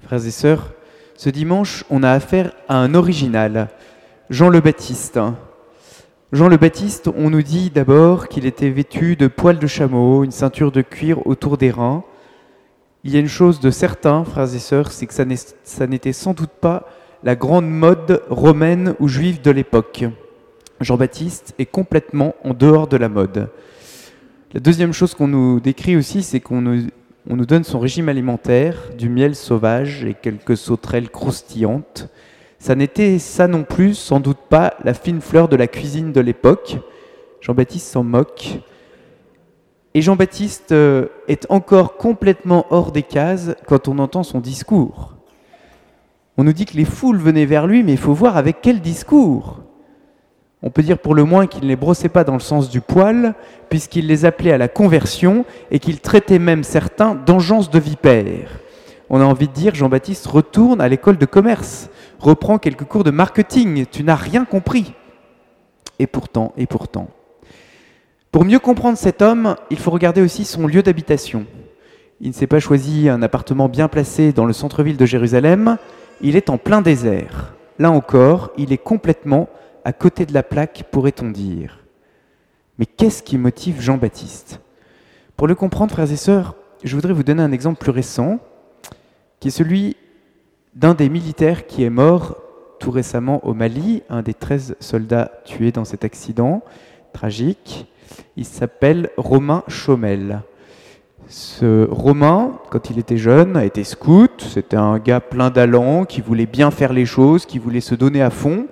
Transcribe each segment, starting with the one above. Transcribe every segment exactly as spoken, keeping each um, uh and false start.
Frères et sœurs, ce dimanche, on a affaire à un original, Jean le Baptiste. Jean le Baptiste, on nous dit d'abord qu'il était vêtu de poils de chameau, une ceinture de cuir autour des reins. Il y a une chose de certain, frères et sœurs, c'est que ça n'est- ça n'était sans doute pas la grande mode romaine ou juive de l'époque. Jean-Baptiste est complètement en dehors de la mode. La deuxième chose qu'on nous décrit aussi, c'est qu'on nous, on nous donne son régime alimentaire, du miel sauvage et quelques sauterelles croustillantes. Ça n'était ça non plus, sans doute pas, la fine fleur de la cuisine de l'époque. Jean-Baptiste s'en moque. Et Jean-Baptiste euh, est encore complètement hors des cases quand on entend son discours. On nous dit que les foules venaient vers lui, mais il faut voir avec quel discours. On peut dire pour le moins qu'il ne les brossait pas dans le sens du poil, puisqu'il les appelait à la conversion et qu'il traitait même certains d'engeance de vipères. On a envie de dire, Jean-Baptiste retourne à l'école de commerce, reprend quelques cours de marketing, tu n'as rien compris. Et pourtant, et pourtant. Pour mieux comprendre cet homme, il faut regarder aussi son lieu d'habitation. Il ne s'est pas choisi un appartement bien placé dans le centre-ville de Jérusalem, il est en plein désert. Là encore, il est complètement à côté de la plaque, pourrait-on dire. Mais qu'est-ce qui motive Jean-Baptiste ? Pour le comprendre, frères et sœurs, je voudrais vous donner un exemple plus récent, qui est celui d'un des militaires qui est mort tout récemment au Mali, un des treize soldats tués dans cet accident tragique. Il s'appelle Romain Chaumel. Ce Romain, quand il était jeune, a été scout. C'était un gars plein d'allant, qui voulait bien faire les choses, qui voulait se donner à fond.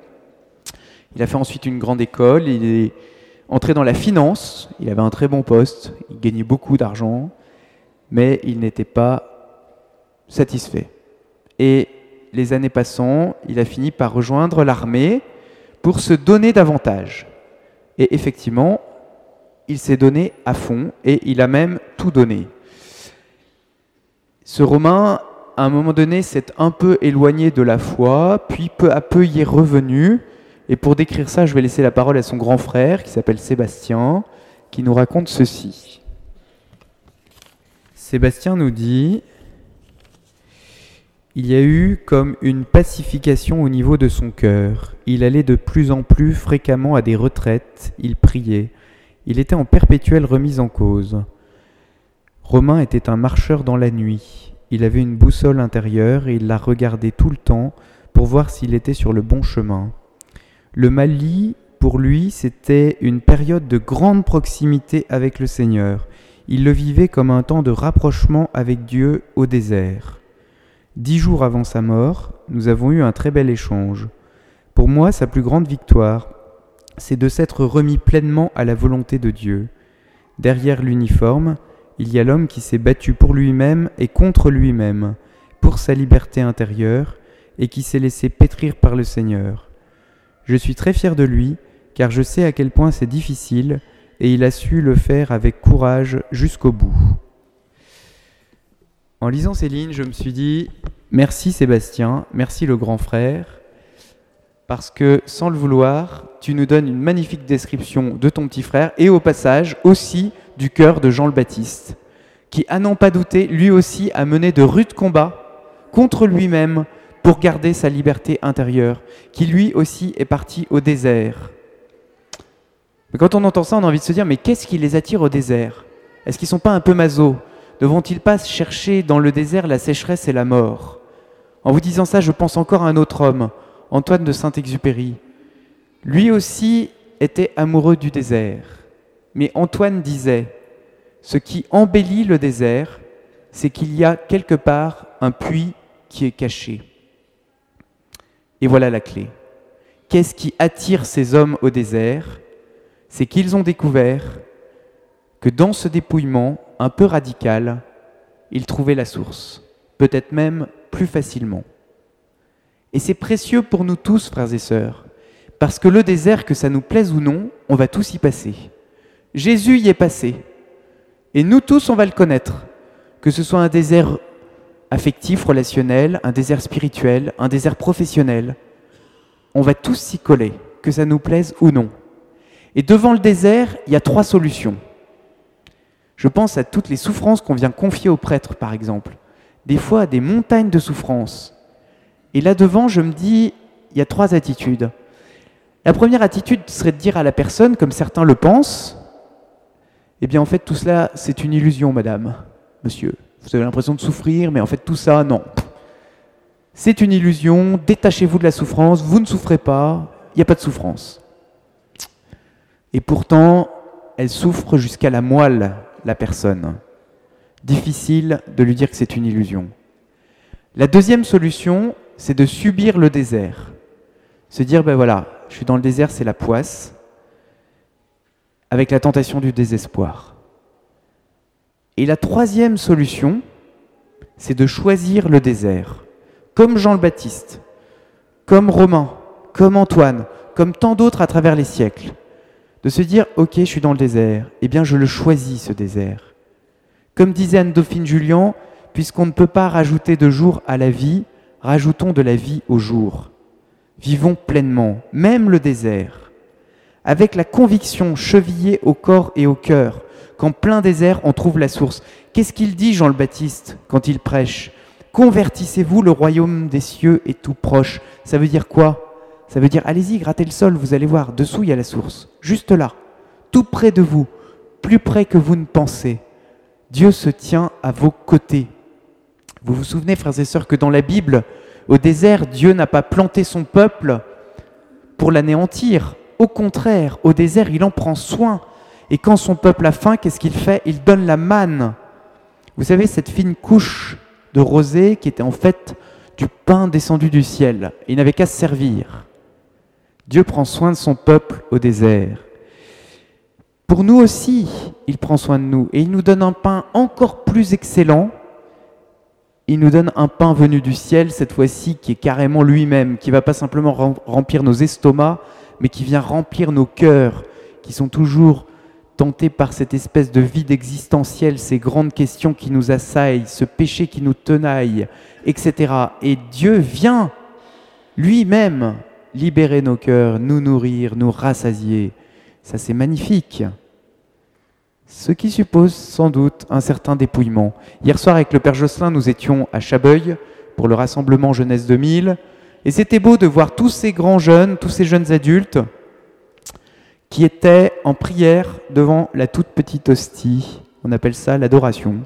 Il a fait ensuite une grande école, il est entré dans la finance, il avait un très bon poste, il gagnait beaucoup d'argent, mais il n'était pas satisfait. Et les années passant, il a fini par rejoindre l'armée pour se donner davantage. Et effectivement, il s'est donné à fond et il a même tout donné. Ce Romain, à un moment donné, s'est un peu éloigné de la foi, puis peu à peu y est revenu. Et pour décrire ça, je vais laisser la parole à son grand frère, qui s'appelle Sébastien, qui nous raconte ceci. Sébastien nous dit « Il y a eu comme une pacification au niveau de son cœur. Il allait de plus en plus fréquemment à des retraites, il priait. Il était en perpétuelle remise en cause. Romain était un marcheur dans la nuit. Il avait une boussole intérieure et il la regardait tout le temps pour voir s'il était sur le bon chemin. Le Mali, pour lui, c'était une période de grande proximité avec le Seigneur. Il le vivait comme un temps de rapprochement avec Dieu au désert. Dix jours avant sa mort, nous avons eu un très bel échange. Pour moi, sa plus grande victoire, c'est de s'être remis pleinement à la volonté de Dieu. Derrière l'uniforme, il y a l'homme qui s'est battu pour lui-même et contre lui-même, pour sa liberté intérieure, et qui s'est laissé pétrir par le Seigneur. Je suis très fier de lui, car je sais à quel point c'est difficile, et il a su le faire avec courage jusqu'au bout. En lisant ces lignes, je me suis dit, merci Sébastien, merci le grand frère, parce que, sans le vouloir, tu nous donnes une magnifique description de ton petit frère, et au passage, aussi du cœur de Jean le Baptiste, qui, à n'en pas douter, lui aussi a mené de rudes combats contre lui-même pour garder sa liberté intérieure, qui lui aussi est parti au désert. Mais quand on entend ça, on a envie de se dire, mais qu'est-ce qui les attire au désert ? Est-ce qu'ils ne sont pas un peu masos ? Ne vont-ils pas chercher dans le désert la sécheresse et la mort ? En vous disant ça, je pense encore à un autre homme, Antoine de Saint-Exupéry. Lui aussi était amoureux du désert. Mais Antoine disait, ce qui embellit le désert, c'est qu'il y a quelque part un puits qui est caché. Et voilà la clé. Qu'est-ce qui attire ces hommes au désert ? C'est qu'ils ont découvert que dans ce dépouillement un peu radical, ils trouvaient la source, peut-être même plus facilement. Et c'est précieux pour nous tous, frères et sœurs, parce que le désert, que ça nous plaise ou non, on va tous y passer. Jésus y est passé, et nous tous, on va le connaître, que ce soit un désert affectif, relationnel, un désert spirituel, un désert professionnel. On va tous s'y coller, que ça nous plaise ou non. Et devant le désert, il y a trois solutions. Je pense à toutes les souffrances qu'on vient confier aux prêtres, par exemple. des fois des montagnes de souffrance. Et là devant, je me dis, il y a trois attitudes. La première attitude serait de dire à la personne, comme certains le pensent, eh bien en fait tout cela c'est une illusion madame, monsieur. Vous avez l'impression de souffrir, mais en fait tout ça, non. C'est une illusion, détachez-vous de la souffrance, vous ne souffrez pas, il n'y a pas de souffrance. Et pourtant, elle souffre jusqu'à la moelle, la personne. Difficile de lui dire que c'est une illusion. La deuxième solution, c'est de subir le désert. Se dire, ben voilà, je suis dans le désert, c'est la poisse, avec la tentation du désespoir. Et la troisième solution, c'est de choisir le désert. Comme Jean le Baptiste, comme Romain, comme Antoine, comme tant d'autres à travers les siècles. De se dire, ok, je suis dans le désert, eh bien je le choisis ce désert. Comme disait Anne-Dauphine Julian, puisqu'on ne peut pas rajouter de jour à la vie, rajoutons de la vie au jour. Vivons pleinement, même le désert, avec la conviction chevillée au corps et au cœur, qu'en plein désert, on trouve la source. Qu'est-ce qu'il dit, Jean le Baptiste, quand il prêche ? Convertissez-vous, le royaume des cieux est tout proche. Ça veut dire quoi ? Ça veut dire, allez-y, grattez le sol, vous allez voir, dessous il y a la source, juste là, tout près de vous, plus près que vous ne pensez. Dieu se tient à vos côtés. Vous vous souvenez, frères et sœurs, que dans la Bible, au désert, Dieu n'a pas planté son peuple pour l'anéantir. Au contraire, au désert, il en prend soin. Et quand son peuple a faim, qu'est-ce qu'il fait ? Il donne la manne. Vous savez, cette fine couche de rosée qui était en fait du pain descendu du ciel. Il n'avait qu'à se servir. Dieu prend soin de son peuple au désert. Pour nous aussi, il prend soin de nous et il nous donne un pain encore plus excellent. Il nous donne un pain venu du ciel, cette fois-ci, qui est carrément lui-même, qui ne va pas simplement remplir nos estomacs, mais qui vient remplir nos cœurs, qui sont toujours tentés par cette espèce de vide existentiel, ces grandes questions qui nous assaillent, ce péché qui nous tenaille, et cetera. Et Dieu vient lui-même libérer nos cœurs, nous nourrir, nous rassasier. Ça, c'est magnifique. Ce qui suppose sans doute un certain dépouillement. Hier soir, avec le Père Josselin, nous étions à Chabeuil pour le rassemblement Jeunesse deux mille. Et c'était beau de voir tous ces grands jeunes, tous ces jeunes adultes qui étaient en prière devant la toute petite hostie. On appelle ça l'adoration.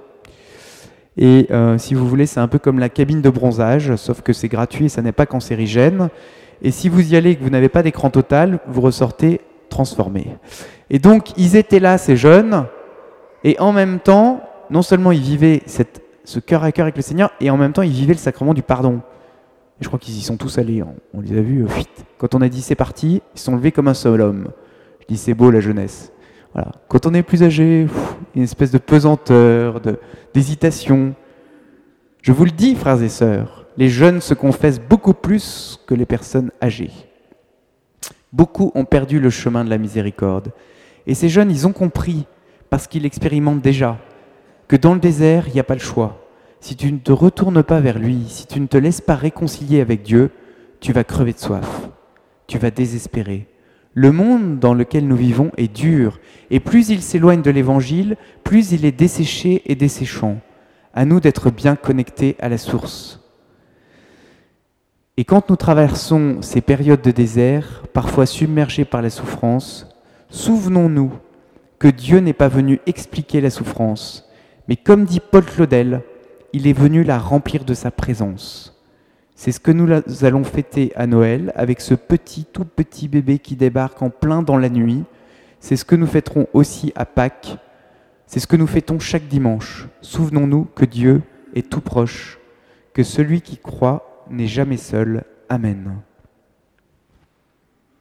Et euh, si vous voulez, c'est un peu comme la cabine de bronzage, sauf que c'est gratuit et ça n'est pas cancérigène. Et si vous y allez et que vous n'avez pas d'écran total, vous ressortez transformé. Et donc, ils étaient là, ces jeunes, et en même temps, non seulement ils vivaient cette, ce cœur à cœur avec le Seigneur, et en même temps, ils vivaient le sacrement du pardon. Et je crois qu'ils y sont tous allés, on, on les a vus, euh, quand on a dit c'est parti, ils sont levés comme un seul homme. Je dis c'est beau la jeunesse. Voilà. Quand on est plus âgé, pff, une espèce de pesanteur, de, d'hésitation. Je vous le dis, frères et sœurs, les jeunes se confessent beaucoup plus que les personnes âgées. Beaucoup ont perdu le chemin de la miséricorde. Et ces jeunes, ils ont compris, parce qu'ils l'expérimentent déjà, que dans le désert, il n'y a pas le choix. Si tu ne te retournes pas vers lui, si tu ne te laisses pas réconcilier avec Dieu, tu vas crever de soif, tu vas désespérer. Le monde dans lequel nous vivons est dur, et plus il s'éloigne de l'Évangile, plus il est desséché et desséchant. À nous d'être bien connectés à la source. Et quand nous traversons ces périodes de désert, parfois submergés par la souffrance, souvenons-nous que Dieu n'est pas venu expliquer la souffrance, mais comme dit Paul Claudel, il est venu la remplir de sa présence. C'est ce que nous allons fêter à Noël avec ce petit, tout petit bébé qui débarque en plein dans la nuit. C'est ce que nous fêterons aussi à Pâques. C'est ce que nous fêtons chaque dimanche. Souvenons-nous que Dieu est tout proche, que celui qui croit n'est jamais seul. Amen.